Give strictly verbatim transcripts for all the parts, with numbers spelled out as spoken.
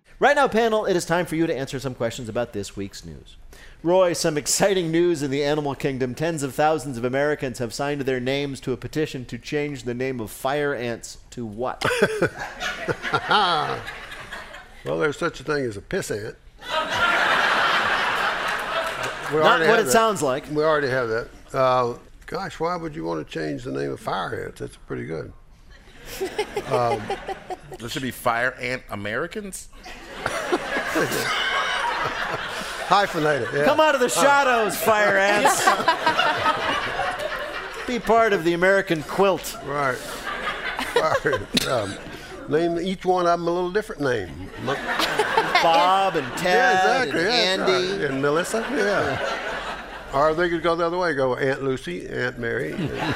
Right now, panel, it is time for you to answer some questions about this week's news. Roy, some exciting news in the animal kingdom. Tens of thousands of Americans have signed their names to a petition to change the name of fire ants to what? Well, there's such a thing as a piss ant. Not what it that. sounds like. We already have that. Uh, gosh, why would you want to change the name of fire ants? That's pretty good. um, there should be fire ant Americans? Hyphenated, yeah. Come out of the shadows, uh, fire ants. Be part of the American quilt. Right. Fire, um, name each one of them a little different name. Bob and Ted yeah, exactly, and yeah, Andy. Right. And Melissa, yeah. Or they could go the other way, go Aunt Lucy, Aunt Mary.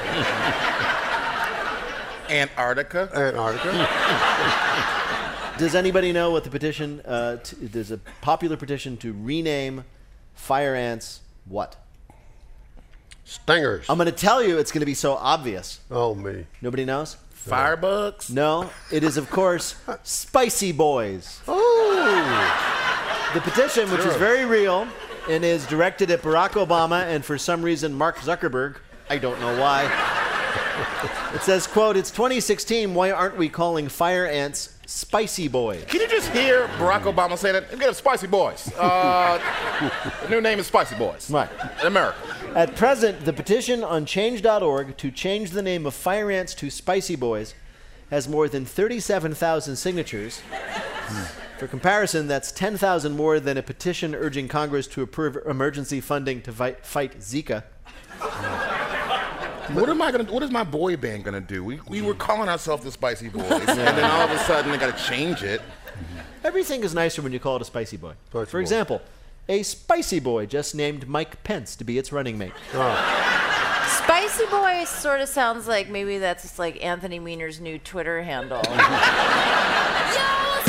Antarctica. Antarctica. Does anybody know what the petition, uh, t- there's a popular petition to rename fire ants what? Stingers. I'm going to tell you it's going to be so obvious. Oh, me. Nobody knows? Firebugs? No, it is, of course, Spicy Boys. Oh! The petition, which sure. is very real and is directed at Barack Obama and for some reason Mark Zuckerberg. I don't know why. It says, quote, it's twenty sixteen, why aren't we calling fire ants Spicy Boys? Can you just hear Barack Obama say that? Get Spicy Boys. Uh, the new name is Spicy Boys. Right. In America. At present, the petition on change dot org to change the name of fire ants to Spicy Boys has more than thirty-seven thousand signatures. Hmm. For comparison, that's ten thousand more than a petition urging Congress to approve emergency funding to fight, fight Zika. What am I gonna? What is my boy band gonna do? We we were calling ourselves the Spicy Boys, and then all of a sudden they gotta change it. Everything is nicer when you call it a Spicy Boy. Spicy For boy. example, a Spicy Boy just named Mike Pence to be its running mate. Oh. Spicy Boy sort of sounds like maybe that's just like Anthony Weiner's new Twitter handle. Yo,